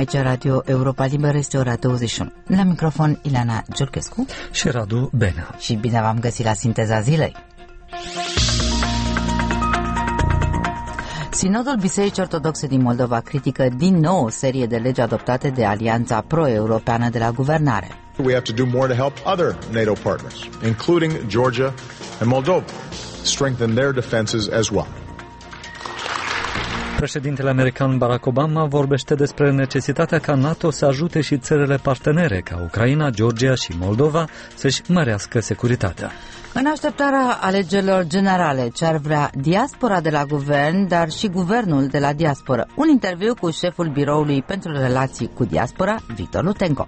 Aici Radio Europa Liberă, este ora 21. La microfon Ileana Giurchescu și Radu Benea. Și bine v-am găsit la Sinteza Zilei. Sinodul Bisericii Ortodoxe din Moldova critică din nou o serie de legi adoptate de Alianța Pro-Europeană de la Guvernare. We have to do more to help other NATO partners, including Georgia and Moldova, strengthen their defenses as well. Președintele american Barack Obama vorbește despre necesitatea ca NATO să ajute și țările partenere ca Ucraina, Georgia și Moldova să-și mărească securitatea. În așteptarea alegerilor generale, ce ar vrea diaspora de la guvern, dar și guvernul de la diasporă. Un interviu cu șeful biroului pentru relații cu diaspora, Victor Lutenco.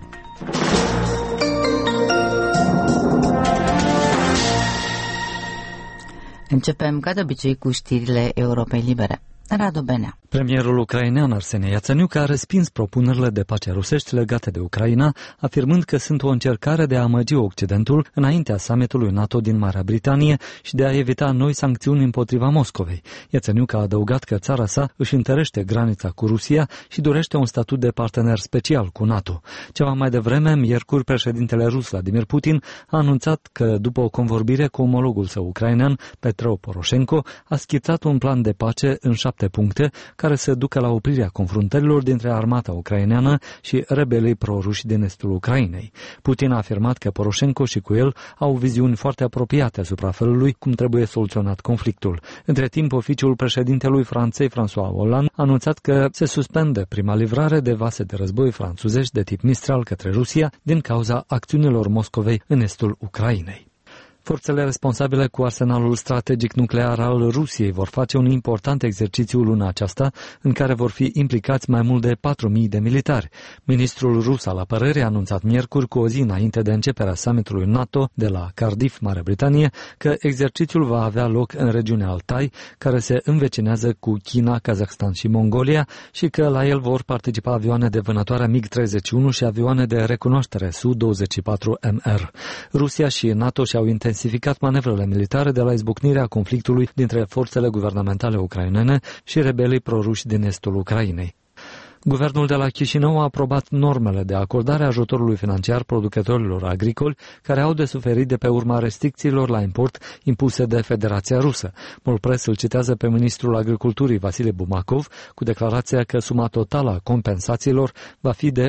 Începem, ca de obicei, cu știrile Europei Libere. Radu Benea. Premierul ucrainean Arsenie Iatsenuc a respins propunerile de pace rusești legate de Ucraina, afirmând că sunt o încercare de a amăgi Occidentul înaintea summitului NATO din Marea Britanie și de a evita noi sancțiuni împotriva Moscovei. Iatsenuc a adăugat că țara sa își întărește granița cu Rusia și dorește un statut de partener special cu NATO. Ceva mai devreme, miercuri, președintele rus Vladimir Putin a anunțat că, după o convorbire cu omologul său ucrainean, Petro Poroșenko, a schițat un plan de pace în 7 puncte care să ducă la oprirea confruntărilor dintre armata ucraineană și rebelii proruși din estul Ucrainei. Putin a afirmat că Poroșenko și cu el au viziuni foarte apropiate asupra felului cum trebuie soluționat conflictul. Între timp, oficiul președintelui Franței, François Hollande, a anunțat că se suspendă prima livrare de vase de război franțuzești de tip Mistral către Rusia din cauza acțiunilor Moscovei în estul Ucrainei. Forțele responsabile cu arsenalul strategic nuclear al Rusiei vor face un important exercițiu luna aceasta, în care vor fi implicați mai mult de 4.000 de militari. Ministrul rus al apărării a anunțat miercuri, cu o zi înainte de începerea summitului NATO de la Cardiff, Marea Britanie, că exercițiul va avea loc în regiunea Altai, care se învecinează cu China, Kazakhstan și Mongolia, și că la el vor participa avioane de vânătoare MiG-31 și avioane de recunoaștere Su-24MR. Rusia și NATO și-au intensificat manevrele militare de la izbucnirea conflictului dintre forțele guvernamentale ucrainene și rebelii proruși din estul Ucrainei. Guvernul de la Chișinău a aprobat normele de acordare a ajutorului financiar producătorilor agricoli care au de suferit de pe urma restricțiilor la import impuse de Federația Rusă. Molpress îl citează pe ministrul agriculturii Vasile Bumakov cu declarația că suma totală a compensațiilor va fi de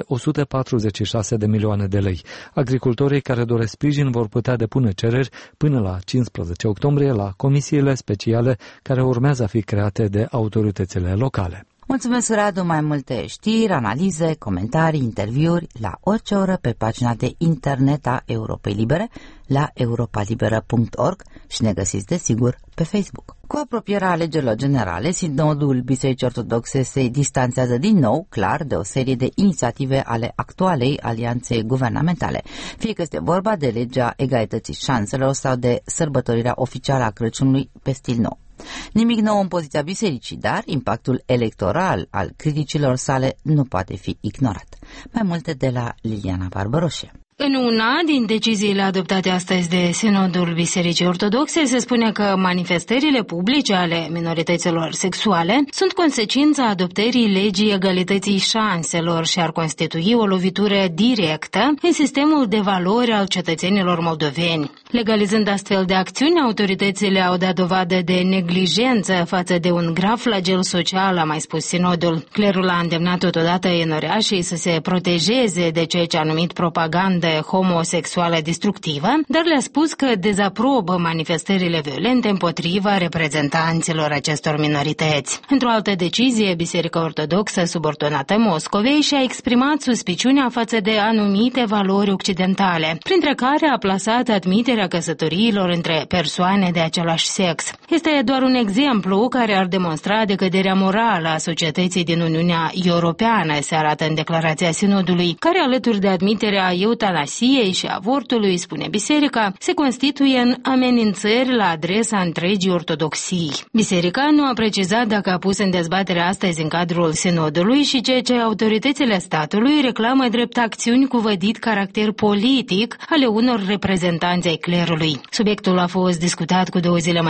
146 de milioane de lei. Agricultorii care doresc sprijin vor putea depune cereri până la 15 octombrie la comisiile speciale care urmează a fi create de autoritățile locale. Mulțumesc, Radu. Mai multe știri, analize, comentarii, interviuri la orice oră pe pagina de internet a Europei Libere la europalibera.org și ne găsiți desigur pe Facebook. Cu apropierea alegerilor generale, Sinodul Bisericii Ortodoxe se distanțează din nou, clar, de o serie de inițiative ale actualei alianțe guvernamentale, fie că este vorba de legea egalității șanselor sau de sărbătorirea oficială a Crăciunului pe stil nou. Nimic nou în poziția bisericii, dar impactul electoral al criticilor sale nu poate fi ignorat. Mai multe de la Liliana Barbăroșe. În una din deciziile adoptate astăzi de Sinodul Bisericii Ortodoxe se spune că manifestările publice ale minorităților sexuale sunt consecința adoptării legii egalității șanselor și ar constitui o lovitură directă în sistemul de valori al cetățenilor moldoveni. Legalizând astfel de acțiuni, autoritățile au dat dovadă de neglijență față de un grav flagel social, a mai spus Sinodul. Clerul a îndemnat totodată enoreașii să se protejeze de ceea ce a numit propagandă homosexuală destructivă, dar le-a spus că dezaprobă manifestările violente împotriva reprezentanților acestor minorități. Într-o altă decizie, Biserica Ortodoxă, subordonată Moscovei, și-a exprimat suspiciunea față de anumite valori occidentale, printre care a plasat admiterea căsătoriilor între persoane de același sex. Este doar un exemplu care ar demonstra decăderea morală a societății din Uniunea Europeană, se arată în declarația Sinodului, care, alături de admiterea eutanasiei și avortului, spune Biserica, se constituie în amenințări la adresa întregii ortodoxii. Biserica nu a precizat dacă a pus în dezbatere astăzi în cadrul Sinodului și ceea ce autoritățile statului reclamă drept acțiuni cu vădit caracter politic ale unor reprezentanți ai clerului. Subiectul a fost discutat cu 2 zile mai devreme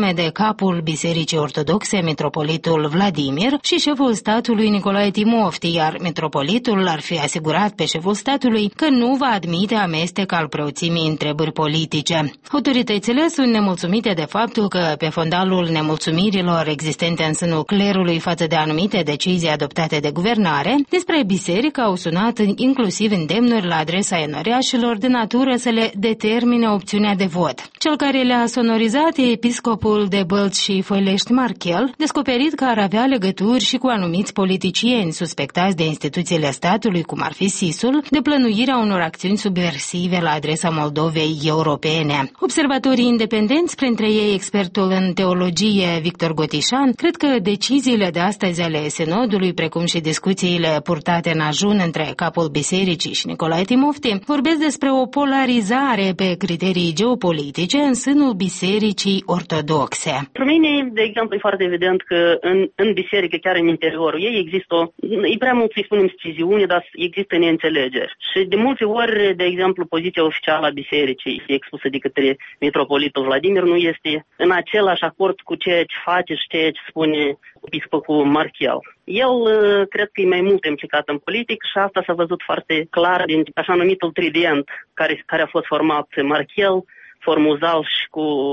anume de capul Bisericii Ortodoxe, mitropolitul Vladimir, și șeful statului Nicolae Timofti, iar mitropolitul ar fi asigurat pe șeful statului că nu va admite amestec al preoțimii în treburi politice. Autoritățile sunt nemulțumite de faptul că, pe fondalul nemulțumirilor existente în sânul clerului față de anumite decizii adoptate de guvernare, despre biserică au sunat inclusiv îndemnuri la adresa enoriașilor de natură să le determine opțiunea de vot. Cel care le-a sonorizat e episcopul de Bălți și Făilești Marchel, descoperit că ar avea legături și cu anumiți politicieni suspectați de instituțiile statului, cum ar fi SIS-ul, de plănuirea unor acțiuni subversive la adresa Moldovei europene. Observatorii independenți, printre ei expertul în teologie Victor Gotișan, cred că deciziile de astăzi ale Sinodului, precum și discuțiile purtate în ajun între capul bisericii și Nicolae Timofti, vorbesc despre o polarizare pe criterii geopolitice în sânul bisericii ortodoxe. Pentru mine, de exemplu, e foarte evident că în biserică, chiar în interiorul ei, există e prea mult să-i spunem sciziune, dar există neînțelegeri. Și de multe ori, de exemplu, poziția oficială a bisericii expusă de către mitropolitul Vladimir nu este în același acord cu ceea ce face și ceea ce spune episcopul Marchel. El cred că e mai mult implicat în politic și asta s-a văzut foarte clar din așa numitul trident care a fost format Marchel, Formuzal și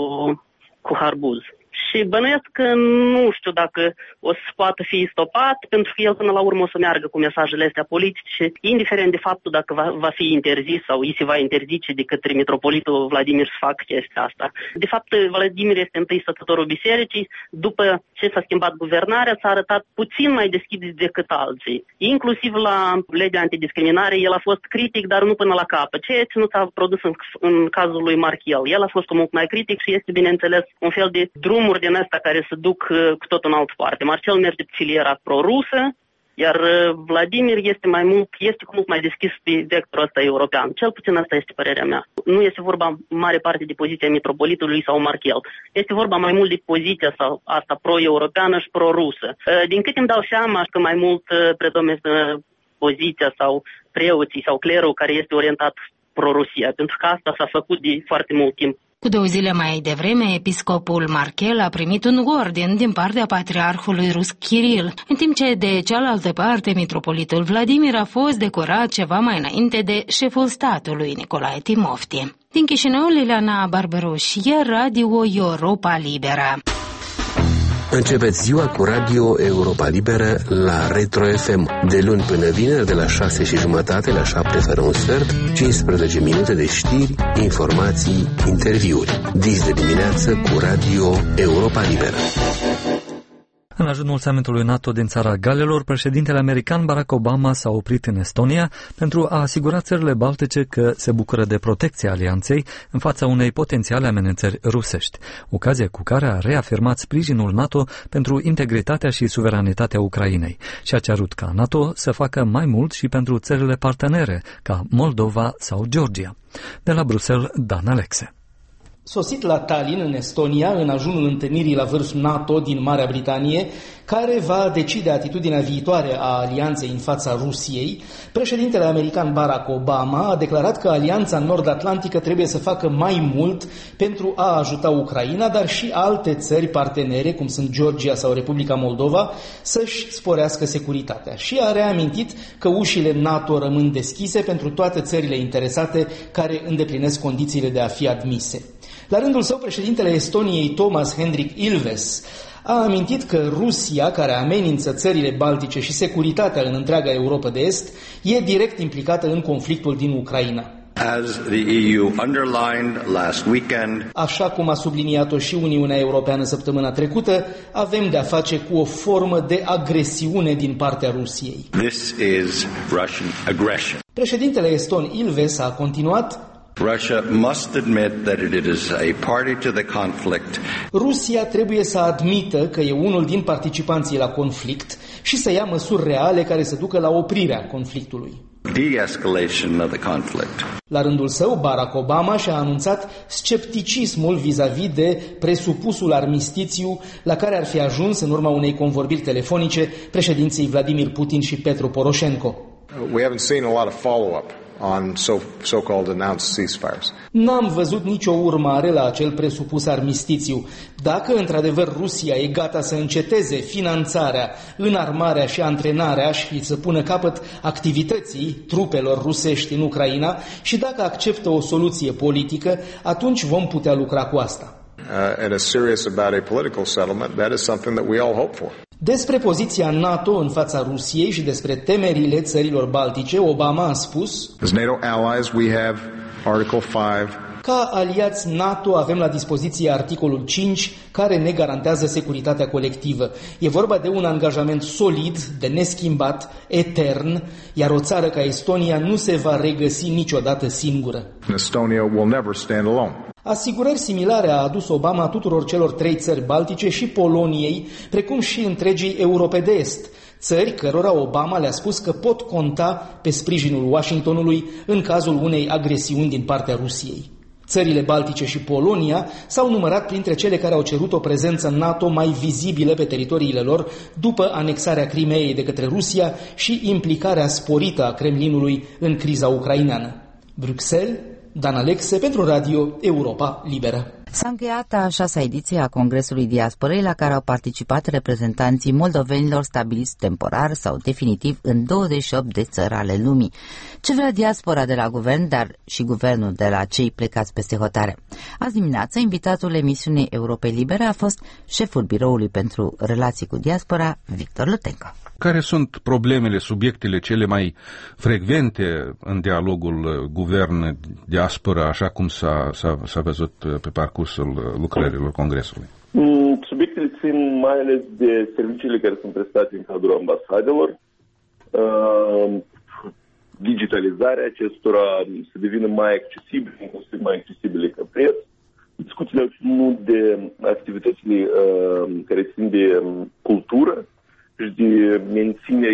cu Harbuz. Și bănuiesc că nu știu dacă o să poată fi stopat, pentru că el până la urmă o să meargă cu mesajele astea politice, indiferent de faptul dacă va fi interzis sau îi se va interzice de către mitropolitul Vladimir să facă chestia asta. De fapt, Vladimir este întâi stătătorul bisericii, după ce s-a schimbat guvernarea, s-a arătat puțin mai deschis decât alții. Inclusiv la legea antidiscriminare, el a fost critic, dar nu până la capăt, ceea ce nu s-a produs în cazul lui Marchel. El a fost mult mai critic și este, bineînțeles, un fel de drumuri din astea care se duc cu tot în altă parte. Marcel merge pe filiera pro-rusă, iar Vladimir este cu mult mai deschis pe vectorul ăsta european. Cel puțin asta este părerea mea. Nu este vorba în mare parte de poziția mitropolitului sau Marchel. Este vorba mai mult de poziția asta pro-europeană și pro-rusă. Din cât îmi dau seama că mai mult predominează poziția sau preoții sau clerul care este orientat pro-Rusia, pentru că asta s-a făcut de foarte mult timp. Cu 2 zile mai devreme, episcopul Marchel a primit un ordin din partea patriarhului rus Kiril, în timp ce de cealaltă parte mitropolitul Vladimir a fost decorat ceva mai înainte de șeful statului Nicolae Timofti. Din Chișinău, Liliana Barberoșie, Radio Europa Liberă. Începeți ziua cu Radio Europa Liberă la Retro FM, de luni până vineri, de la 6:30 la 7:45, 15 minute de știri, informații, interviuri. Dis de dimineață cu Radio Europa Liberă. În ajunul summitului NATO din țara Galilor, președintele american Barack Obama s-a oprit în Estonia pentru a asigura țările baltice că se bucură de protecția alianței în fața unei potențiale amenințări rusești, ocazie cu care a reafirmat sprijinul NATO pentru integritatea și suveranitatea Ucrainei și a cerut ca NATO să facă mai mult și pentru țările partenere, ca Moldova sau Georgia. De la Bruxelles, Dan Alexe. Sosit la Tallinn, în Estonia, în ajunul întâlnirii la vârf NATO din Marea Britanie, care va decide atitudinea viitoare a alianței în fața Rusiei, președintele american Barack Obama a declarat că alianța nord-atlantică trebuie să facă mai mult pentru a ajuta Ucraina, dar și alte țări partenere, cum sunt Georgia sau Republica Moldova, să-și sporească securitatea. Și a reamintit că ușile NATO rămân deschise pentru toate țările interesate care îndeplinesc condițiile de a fi admise. La rândul său, președintele Estoniei, Toomas Hendrik Ilves, a amintit că Rusia, care amenință țările baltice și securitatea în întreaga Europa de Est, e direct implicată în conflictul din Ucraina. As the EU underlined last weekend, așa cum a subliniat-o și Uniunea Europeană săptămâna trecută, avem de-a face cu o formă de agresiune din partea Rusiei. This is Russian aggression. Președintele eston Ilves a continuat: Russia must admit that it is a party to the conflict. Rusia trebuie să admită că e unul din participanții la conflict și să ia măsuri reale care să ducă la oprirea conflictului. De-escalation of the conflict. La rândul său, Barack Obama și-a anunțat scepticismul vis-a-vis de presupusul armistițiu la care ar fi ajuns în urma unei convorbiri telefonice președinții Vladimir Putin și Petro Poroșenko. We haven't seen a lot of follow-up on so-called announced ceasefires. N-am văzut nicio urmare la acel presupus armistițiu. Dacă într-adevăr Rusia e gata să înceteze finanțarea, înarmarea și antrenarea și să pună capăt activității trupelor rusești în Ucraina și dacă acceptă o soluție politică, atunci vom putea lucra cu asta. And is serious about a political settlement, that is something that we all hope for. Despre poziția NATO în fața Rusiei și despre temerile țărilor baltice, Obama a spus: As NATO allies, we have Article 5. Ca aliați NATO avem la dispoziție articolul 5, care ne garantează securitatea colectivă. E vorba de un angajament solid, de neschimbat, etern, iar o țară ca Estonia nu se va regăsi niciodată singură. Estonia will never stand alone. Asigurări similare a adus Obama tuturor celor 3 țări baltice și Poloniei, precum și întregii Europe de Est, țări cărora Obama le-a spus că pot conta pe sprijinul Washingtonului în cazul unei agresiuni din partea Rusiei. Țările baltice și Polonia s-au numărat printre cele care au cerut o prezență NATO mai vizibilă pe teritoriile lor după anexarea Crimeei de către Rusia și implicarea sporită a Kremlinului în criza ucraineană. Bruxelles, Dan Alexe pentru Radio Europa Liberă. S-a încheiat a 6-a ediție a Congresului Diasporei, la care au participat reprezentanții moldovenilor stabiliți temporar sau definitiv în 28 de țări ale lumii. Ce vrea diaspora de la guvern, dar și guvernul de la cei plecați peste hotare? Azi dimineață, invitatul emisiunii Europei Libere a fost șeful Biroului pentru Relații cu Diaspora, Victor Lutenco. Care sunt problemele, subiectele cele mai frecvente în dialogul guvern-diaspora, așa cum s-a văzut pe parcursul lucrărilor Congresului? Subiectele țin mai ales de serviciile care sunt prestate în cadrul ambasadelor, digitalizarea acestora, să devină mai accesibile, inclusiv mai accesibile ca preț. Discuțiile au ținut de activitățile care țin de cultură și de menținerea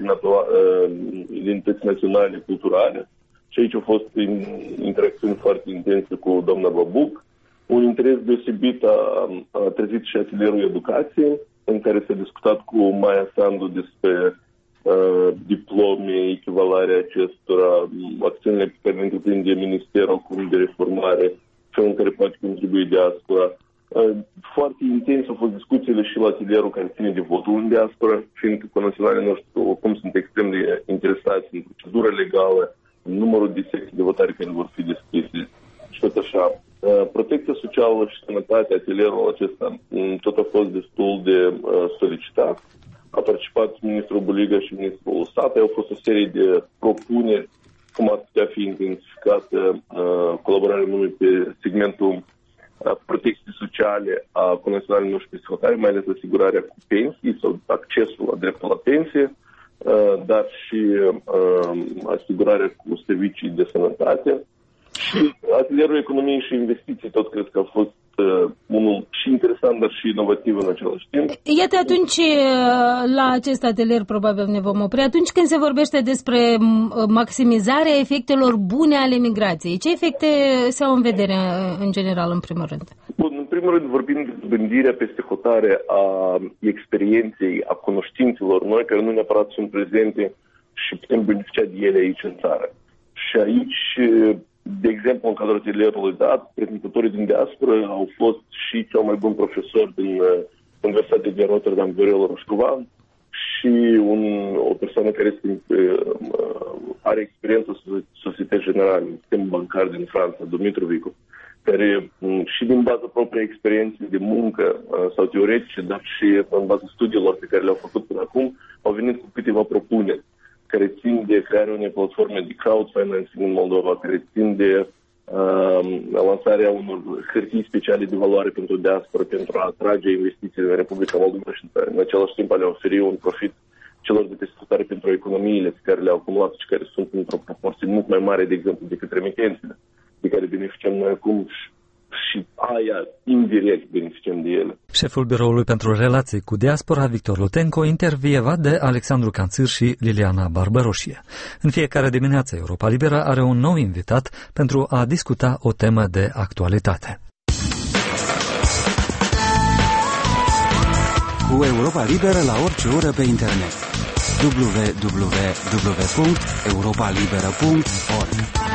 identității naționale culturale. Și aici au fost interacțiuni foarte intense cu doamna Babuc. Un interes deosebit a trezit și atelierul educației, în care s-a discutat cu Maia Sandu despre diplome, echivalarea acestora, acțiunile pe care le întreprinde Ministerul acum de reformare, felul în care poate contribui diaspora. Foarte intens au fost discuțiile și la atelierul care ține de votul în diaspora, fiindcă conaționalii noștri oricum sunt extrem de interesați în procedura legală, în numărul de secții de votare care vor fi deschise și tot așa. Protecția socială și sănătatea, atelierul acesta tot a fost destul de solicitat. A participat ministrul Buliga și ministrul Sata. Au fost o serie de propuneri cum ar putea fi intensificată colaborarea numai pe segmentul protecției sociale a conaționalii noștri peste hotare, mai ales asigurarea cu pensii sau accesul la dreptul la pensie, dar și asigurarea cu servicii de sănătate. Și atelierul economiei și investiții tot cred că a fost unul și interesant, dar și inovativ în același timp. Iată, atunci la acest atelier probabil ne vom opri. Atunci când se vorbește despre maximizarea efectelor bune ale migrației, ce efecte se au în vedere în general, în primul rând? Bun, în primul rând vorbim de dobândirea peste hotare a experienței, a cunoștințelor noi, care nu neapărat sunt prezente și putem beneficia de ele aici în țară. Și aici, de exemplu, în cadrul atelierului dat, prezentatorii din diaspora au fost și cel mai bun profesor din Universitatea de Rotterdam, Viorel Roșcovan, și o persoană care are experiență în Societe Generale, în sistemul bancar din Franța, Dumitru Vicu, care și din baza propriei experiențe de muncă sau teoretice, dar și în baza studiilor pe care le-au făcut până acum, au venit cu câteva propuneri care țin de crearea unei platforme de crowdfinancing în Moldova, care țin de lansarea unor hârtii speciale de valoare pentru diaspora, pentru a atrage investiții în Republica Moldova și în același timp a le oferi un profit celor de peste hotare pentru economiile pe care le-au acumulat și care sunt într-o proporție mult mai mare, de exemplu, decât remitențele de care beneficiem noi acum și aia indirect beneficiem de ele. Șeful Biroului pentru Relații cu Diaspora, Victor Lutenco, intervievat de Alexandru Canțir și Liliana Barbăroșie. În fiecare dimineață, Europa Liberă are un nou invitat pentru a discuta o temă de actualitate. Cu Europa Liberă la orice oră pe internet. www.europalibera.org.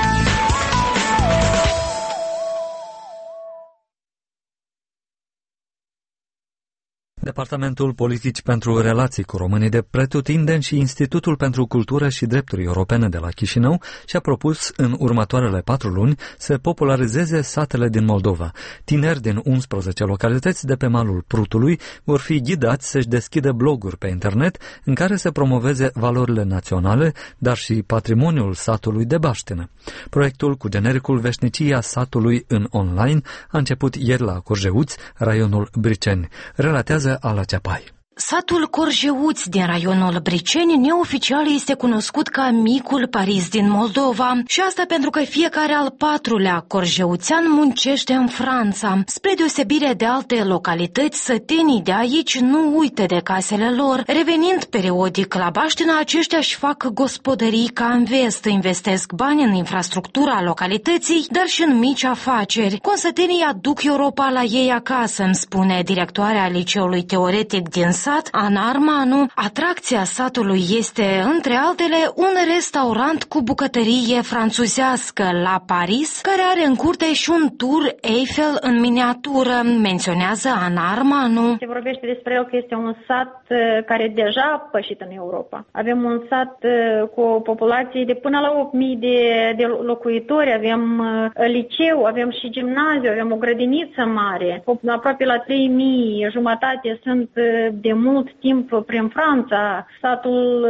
Departamentul Politici pentru Relații cu Românii de Pretutindeni și Institutul pentru Cultură și Drepturi Europene de la Chișinău și-a propus în următoarele 4 luni să popularizeze satele din Moldova. Tineri din 11 localități de pe malul Prutului vor fi ghidați să-și deschidă bloguri pe internet în care să promoveze valorile naționale, dar și patrimoniul satului de baștină. Proiectul cu genericul Veșnicia satului în online a început ieri la Corjeuți, raionul Briceni. Relatează Ala Ceapai. Satul Corjeuți din raionul Briceni neoficial este cunoscut ca Micul Paris din Moldova și asta pentru că fiecare al 4-lea corjeuțean muncește în Franța. Spre deosebire de alte localități, sătenii de aici nu uită de casele lor. Revenind periodic la baștină, aceștia își fac gospodării ca în vest, investesc bani în infrastructura localității, dar și în mici afaceri. Consătenii aduc Europa la ei acasă, îmi spune directoarea liceului teoretic din sat, Ana Armanu. Atracția satului este, între altele, un restaurant cu bucătărie franțuzească la Paris, care are în curte și un tur Eiffel în miniatură, menționează Ana Armanu. Se vorbește despre el că este un sat care deja a pășit în Europa. Avem un sat cu o populație de până la 8.000 de locuitori, avem liceu, avem și gimnaziu, avem o grădiniță mare, aproape la 3.000 jumătate sunt de mult timp prin Franța, satul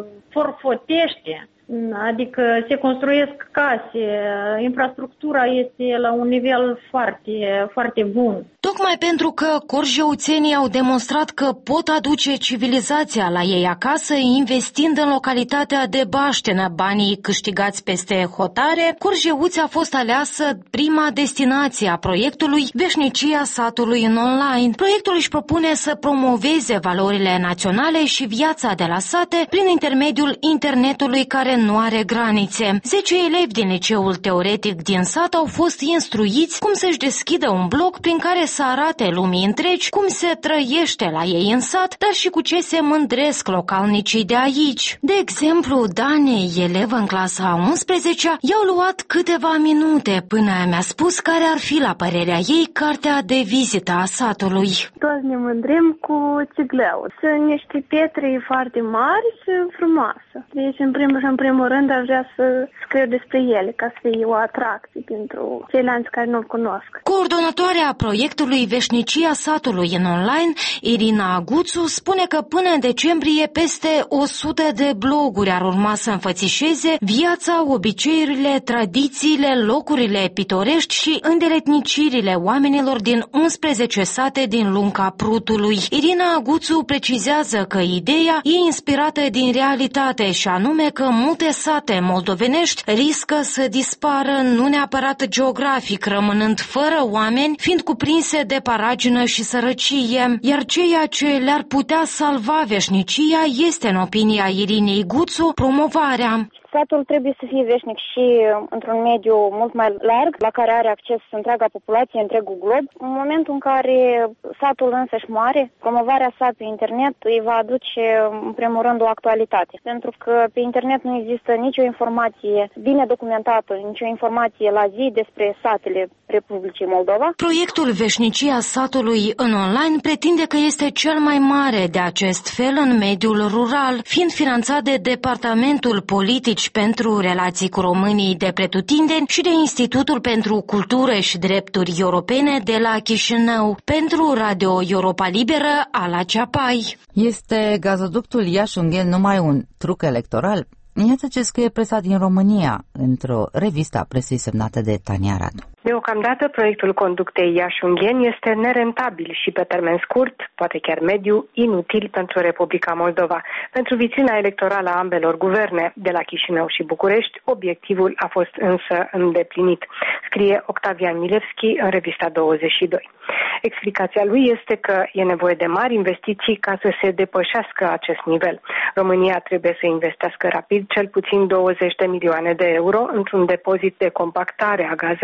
forfotește, adică se construiesc case, infrastructura este la un nivel foarte, foarte bun. Tocmai pentru că corjeuțenii au demonstrat că pot aduce civilizația la ei acasă, investind în localitatea de baștină banii câștigați peste hotare, Corjeuți a fost aleasă prima destinație a proiectului Veșnicia satului în online. Proiectul își propune să promoveze valorile naționale și viața de la sate prin intermediul internetului care nu are granițe. 10 elevi din liceul teoretic din sat au fost instruiți cum să-și deschidă un blog prin care să arate lumii întregi cum se trăiește la ei în sat, dar și cu ce se mândresc localnicii de aici. De exemplu, Dane, elevă în clasa a 11-a, i-au luat câteva minute până mi-a spus care ar fi, la părerea ei, cartea de vizită a satului. Toți ne mândrim cu țigleul. Sunt niște pietre foarte mari și frumoase. Deci, în primul rând, aș vrea să scriu despre ele, ca să fie o atracție pentru ceilalți care nu-l cunosc. Coordonatoarea proiectului Veșnicia satului în online, Irina Aguțu, spune că până în decembrie peste 100 de bloguri ar urma să înfățișeze viața, obiceiurile, tradițiile, locurile pitorești și îndeletnicirile oamenilor din 11 sate din lunga Prutului. Irina Aguțu precizează că ideea e inspirată din realitate și anume că multe sate moldovenești riscă să dispară nu neapărat geografic, rămânând fără oameni, fiind cuprinse de paragină și sărăcie, iar ceea ce le-ar putea salva veșnicia este, în opinia Irinei Guțu, promovarea. Satul trebuie să fie veșnic și într-un mediu mult mai larg, la care are acces întreaga populație, întregul glob. În momentul în care satul însăși moare, promovarea sa pe internet îi va aduce, în primul rând, o actualitate. Pentru că pe internet nu există nicio informație bine documentată, nicio informație la zi despre satele Republicii Moldova. Proiectul Veșnicia satului în online pretinde că este cel mai mare de acest fel în mediul rural, fiind finanțat de Departamentul Politici pentru Relații cu Românii de Pretutindeni și de Institutul pentru Cultură și Drepturi Europene de la Chișinău. Pentru Radio Europa Liberă, Ala Ceapai. Este gazoductul Iași-Ungheni numai un truc electoral? Iată ce scrie presa din România într-o revistă a presei semnată de Tania Radu. Deocamdată, proiectul conductei Iași-Ungheni este nerentabil și pe termen scurt, poate chiar mediu, inutil pentru Republica Moldova. Pentru viziunea electorală a ambelor guverne, de la Chișinău și București, obiectivul a fost însă îndeplinit, scrie Octavian Milevski în revista 22. Explicația lui este că e nevoie de mari investiții ca să se depășească acest nivel. România trebuie să investească rapid cel puțin 20 de milioane de euro într-un depozit de compactare a gazelor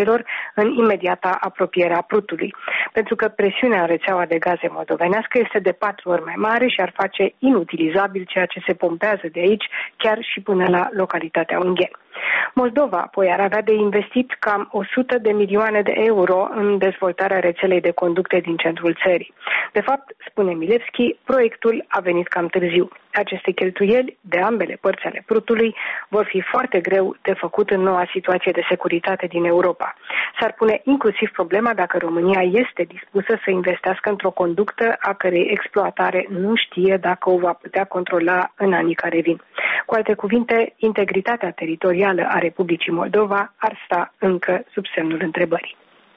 în imediata apropiere a Prutului, pentru că presiunea în rețeaua de gaze moldovenească este de 4 ori mai mare și ar face inutilizabil ceea ce se pompează de aici, chiar și până la localitatea Ungheni. Moldova apoi ar avea de investit cam 100 de milioane de euro în dezvoltarea rețelei de conducte din centrul țării. De fapt, spune Milevski, proiectul a venit cam târziu. Aceste cheltuieli de ambele părți ale Prutului vor fi foarte greu de făcut în noua situație de securitate din Europa. S-ar pune inclusiv problema dacă România este dispusă să investească într-o conductă a cărei exploatare nu știe dacă o va putea controla în anii care vin. Cu alte cuvinte, integritatea teritorială a Republicii Moldova ar sta încă sub semnul întrebării.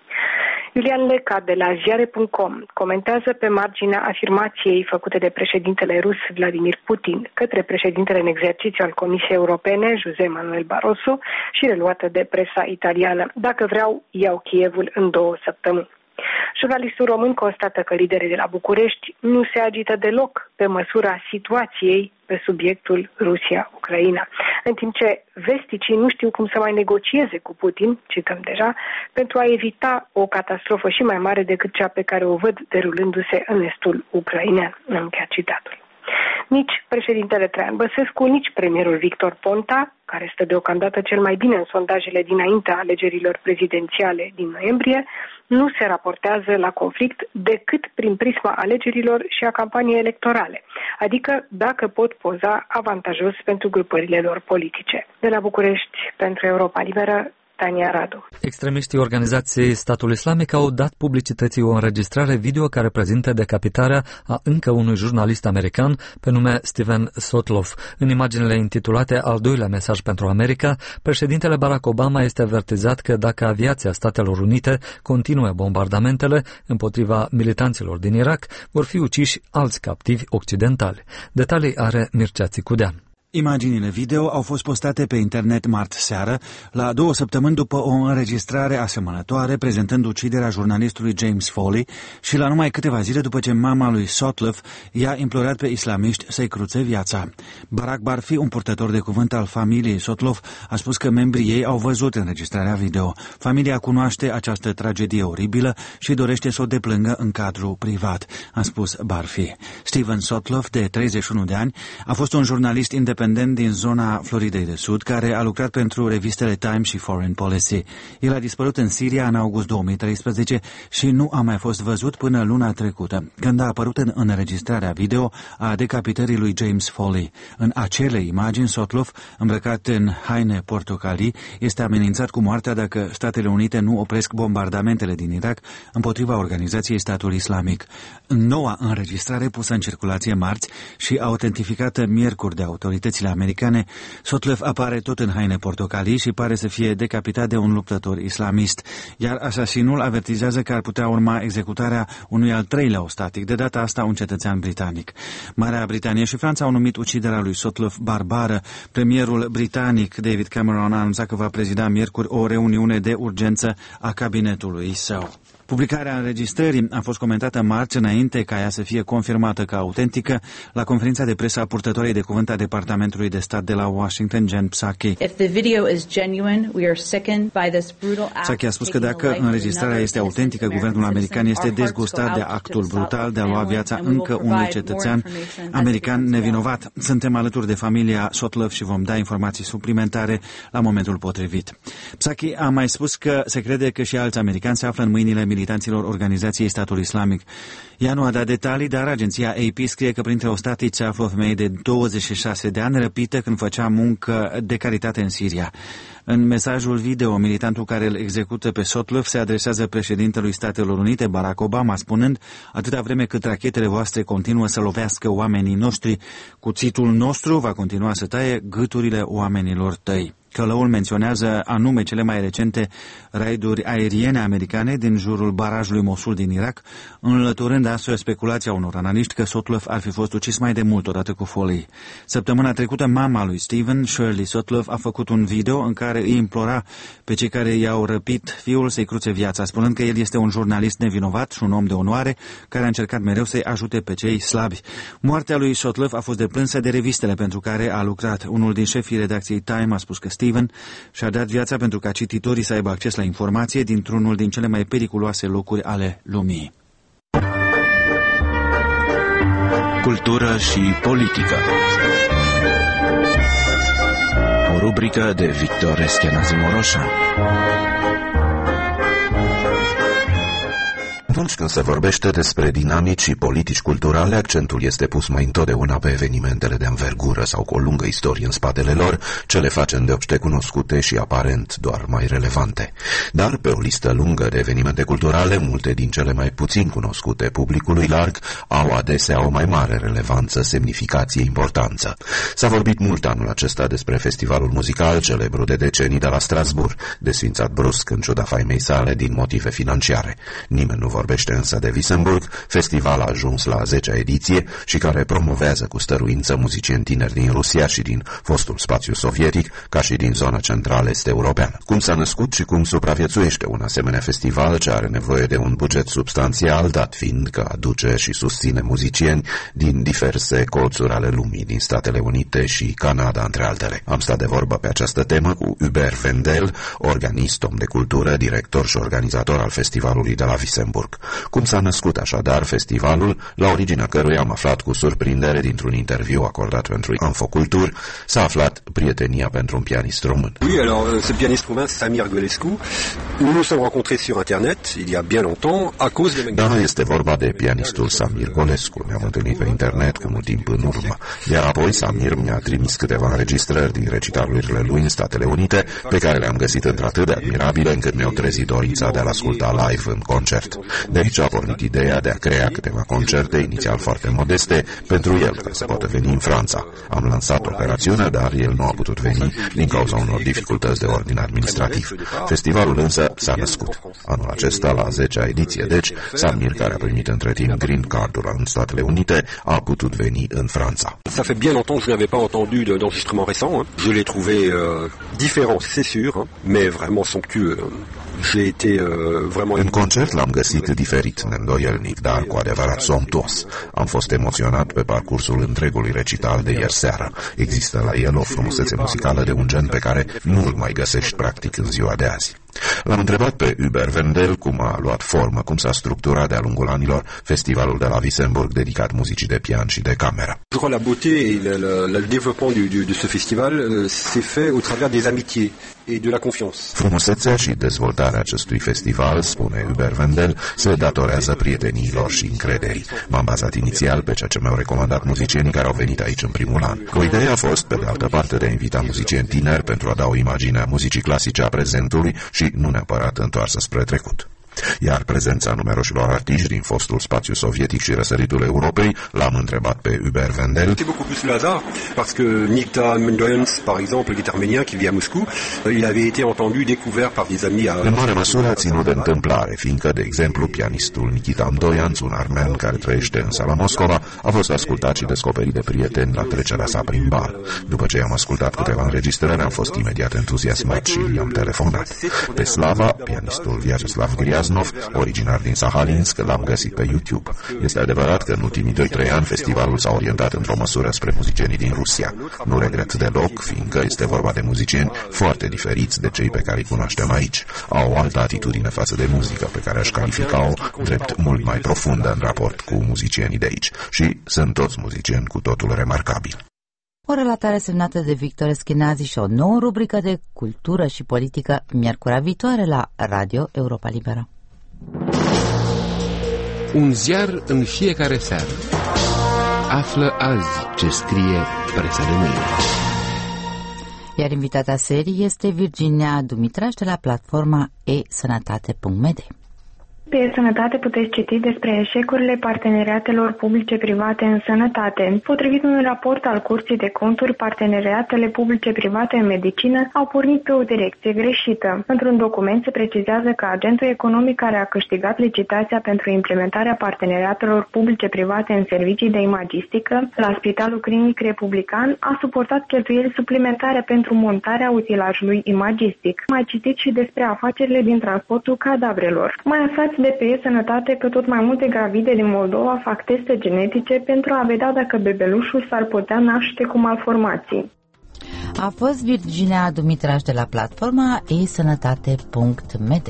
Iulian Leca de la ziare.com comentează pe marginea afirmației făcute de președintele rus Vladimir Putin către președintele în exercițiu al Comisiei Europene, José Manuel Barroso, și reluată de presa italiană: dacă vreau, iau Kievul în 2 săptămâni. Jurnalistul român constată că liderii de la București nu se agită deloc pe măsura situației pe subiectul Rusia-Ucraina, în timp ce vesticii nu știu cum să mai negocieze cu Putin, cităm deja, pentru a evita o catastrofă și mai mare decât cea pe care o văd derulându-se în estul ucrainean. Încheia citatul. Nici președintele Traian Băsescu, nici premierul Victor Ponta, care stă deocamdată cel mai bine în sondajele dinaintea alegerilor prezidențiale din noiembrie, nu se raportează la conflict decât prin prisma alegerilor și a campaniei electorale, adică dacă pot poza avantajos pentru grupările lor politice. De la București, pentru Europa Liberă, Tania Radu. Extremiștii organizației Statul Islamic au dat publicității o înregistrare video care prezintă decapitarea a încă unui jurnalist american pe nume Steven Sotloff. În imaginele intitulate Al doilea mesaj pentru America, președintele Barack Obama este avertizat că dacă aviația Statelor Unite continuă bombardamentele împotriva militanților din Irak, vor fi uciși alți captivi occidentali. Detalii are Mircea Țicudean. Imaginile video au fost postate pe internet marți seară, la 2 săptămâni după o înregistrare asemănătoare prezentând uciderea jurnalistului James Foley și la numai câteva zile după ce mama lui Sotloff i-a implorat pe islamiști să-i cruțe viața. Barak Barfi, un purtător de cuvânt al familiei Sotloff, a spus că membrii ei au văzut înregistrarea video. Familia cunoaște această tragedie oribilă și dorește să o deplângă în cadru privat, a spus Barfi. Steven Sotloff, de 31 de ani, a fost un jurnalist independent din zona Floridei de Sud, care a lucrat pentru revistele Time și Foreign Policy. El a dispărut în Siria în august 2013 și nu a mai fost văzut până luna trecută, când a apărut în înregistrarea video a decapitării lui James Foley. În acele imagini, Sotloff, îmbrăcat în haine portocalii, este amenințat cu moartea dacă Statele Unite nu opresc bombardamentele din Irak împotriva organizației Statul Islamic. În noua înregistrare pusă în circulație marți și autentificată miercuri de autoritățile americane, Sotloff apare tot în haine portocalii și pare să fie decapitat de un luptător islamist, iar asasinul avertizează că ar putea urma executarea unui al 3-lea ostatig, de data asta un cetățean britanic. Marea Britanie și Franța au numit uciderea lui Sotloff barbară. Premierul britanic David Cameron a anunțat că va prezida miercuri o reuniune de urgență a cabinetului său. Publicarea înregistrării a fost comentată marți înainte ca ea să fie confirmată ca autentică la conferința de presă a purtătoarei de cuvânt a Departamentului de Stat de la Washington, Jen Psaki. Psaki a spus că dacă înregistrarea este autentică, guvernul american este dezgustat de actul brutal de a lua viața încă unui cetățean american nevinovat. Suntem alături de familia Sotloff și vom da informații suplimentare la momentul potrivit. Psaki a mai spus că se crede că și alți americani se află în mâinile militanților organizației Statul Islamic. Ea nu a dat detalii, dar agenția AP scrie că printre ostatici se află o femeie de 26 de ani răpită când făcea muncă de caritate în Siria. În mesajul video, militantul care îl execută pe Sotloff se adresează președintelui Statelor Unite, Barack Obama, spunând: atâta vreme cât rachetele voastre continuă să lovească oamenii noștri, cuțitul nostru va continua să taie gâturile oamenilor tăi. Călăul menționează anume cele mai recente raiduri aeriene americane din jurul barajului Mosul din Irak, înlăturând astfel speculația unor analiști că Sotloff ar fi fost ucis mai de mult odată cu Foley. Săptămâna trecută, mama lui Steven, Shirley Sotloff, a făcut un video în care îi implora pe cei care i-au răpit fiul să-i cruțe viața, spunând că el este un jurnalist nevinovat și un om de onoare care a încercat mereu să-i ajute pe cei slabi. Moartea lui Sotloff a fost deplânsă de revistele pentru care a lucrat. Unul din șefii redacției Time a spus că Steven și-a dat viața pentru ca cititorii să aibă acces la informație dintr-unul din cele mai periculoase locuri ale lumii. Cultură și politică. O rubrică de Victor Eschenazi Moroșan. Atunci când se vorbește despre dinamici și politici culturale, accentul este pus mai întotdeauna pe evenimentele de învergură sau cu o lungă istorie în spatele lor, ce le face îndeopște cunoscute și aparent doar mai relevante. Dar pe o listă lungă de evenimente culturale, multe din cele mai puțin cunoscute publicului larg au adesea o mai mare relevanță, semnificație, importanță. S-a vorbit mult anul acesta despre festivalul muzical celebru de decenii de la Strasbourg, desfințat brusc în ciuda faimei sale din motive financiare. Nimeni nu vorbește însă de Wissemburg, festival a ajuns la 10-a ediție și care promovează cu stăruință muzicieni tineri din Rusia și din fostul spațiu sovietic, ca și din zona centrală est europeană. Cum s-a născut și cum supraviețuiește un asemenea festival ce are nevoie de un buget substanțial, dat fiind că aduce și susține muzicieni din diverse colțuri ale lumii, din Statele Unite și Canada, între altele. Am stat de vorbă pe această temă cu Hubert Vendel, organist, om de cultură, director și organizator al festivalului de la Wissemburg. Cum s-a născut așadar festivalul, la originea căruia am aflat cu surprindere dintr-un interviu acordat pentru Infocultur, s-a aflat prietenia pentru un pianist român. Oui, alors ce pianiste roumain, c'est Samir Golescu. Nous nous sommes rencontrés sur internet il y a bien longtemps à cause de... Da, este vorba de pianistul Samir Golescu. Ne-am întâlnit pe internet cu mult timp în urmă, iar apoi Samir mi-a trimis câteva înregistrări din recitalurile lui în Statele Unite, pe care le-am găsit într-atât de admirabile încât mi-au trezit dorința de a-l asculta live în concert. De aici a pornit ideea de a crea câteva concerte, inițial foarte modeste, pentru el, care să poată veni în Franța. Am lansat operațiunea, dar el nu a putut veni din cauza unor dificultăți de ordin administrativ. Festivalul însă s-a născut. Anul acesta, la 10-a ediție, deci, Samir, care a primit între timp Green Card-ul în Statele Unite, a putut veni în Franța. Ça fait bien longtemps que je n'avais pas entendu d'enregistrement récent. Je l'ai trouvé différent, c'est sûr, mais vraiment somptueux. În concert l-am găsit diferit, neîndoielnic, dar cu adevărat somptuos. Am fost emoționat pe parcursul întregului recital de ieri seară. Există la el o frumusețe muzicală de un gen pe care nu îl mai găsești practic în ziua de azi. L-am întrebat pe Hubert Vendel cum a luat formă, cum s-a structurat de-a lungul anilor festivalul de la Wissemburg dedicat muzicii de pian și de cameră. Je crois la beauté et le développement de ce festival s'est fait au travers des amitiés et de la confiance. Frumusețea și dezvoltarea acestui festival, spune Hubert Vendel, se datorează prieteniilor și încrederii. M-am bazat inițial pe ceea ce mi-au recomandat muzicienii care au venit aici în primul an. O idee a fost, pe de altă parte, de a invita muzicieni tineri pentru a da o imagine a muzicii clasice a prezentului și nu neapărat întoarsă spre trecut. Iar prezența numeroșilor artiști din fostul spațiu sovietic și răsăritul Europei, l-am întrebat pe Hubert Vendel. C'est beaucoup plus le hasard, parce que Nikita Mendoyans, par exemple, le guitar arménien qui vit à Moscou, il avait été entendu, découvert par des amis à... În mare măsură a ținut de întâmplare, fiindcă, de exemplu, pianistul Nikita Mendoyans, un armean care trăiește însă la Moscova, a fost ascultat și descoperit de prieteni la trecerea sa prin bar. După ce am ascultat câteva înregistrări, am fost imediat entuziasmat și i-am telefonat. Pe Slava, pianistul Vyacheslav Gryaznov, originar din Sahalinsk, l-am găsit pe YouTube. Este adevărat că în ultimii 2-3 ani festivalul s-a orientat într-o măsură spre muzicienii din Rusia. Nu regret deloc, fiindcă este vorba de muzicieni foarte diferiți de cei pe care îi cunoaștem aici. Au o altă atitudine față de muzică, pe care aș califica-o drept mult mai profundă în raport cu muzicienii de aici. Și sunt toți muzicieni cu totul remarcabili. O relatare semnată de Victor Eschenazi și o nouă rubrică de cultură și politică miercurea viitoare la Radio Europa Liberă. Un ziar în fiecare seară. Află azi ce scrie presa de mâine. Iar invitata serii este Virginia Dumitraș de la platforma e-sănătate.md. Pe Sănătate puteți citi despre eșecurile parteneriatelor publice-private în sănătate. Potrivit unui raport al Curții de Conturi, parteneriatele publice-private în medicină au pornit pe o direcție greșită. Într-un document se precizează că agentul economic care a câștigat licitația pentru implementarea parteneriatelor publice-private în servicii de imagistică la Spitalul Clinic Republican a suportat cheltuieli suplimentare pentru montarea utilajului imagistic. Mai citiți și despre afacerile din transportul cadavrelor. Mai aflați de pe Sănătate că tot mai multe gravide din Moldova fac teste genetice pentru a vedea dacă bebelușul s-ar putea naște cu malformații. A fost Virginia Dumitraș de la platforma e-sănătate.md.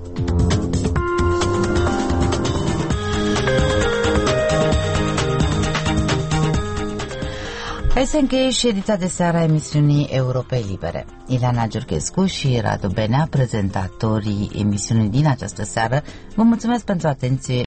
Hai să încheie și ediția de seară a emisiunii Europei Libere. Ileana Giurchescu și Radu Benea, prezentatorii emisiunii din această seară, vă mulțumesc pentru atenție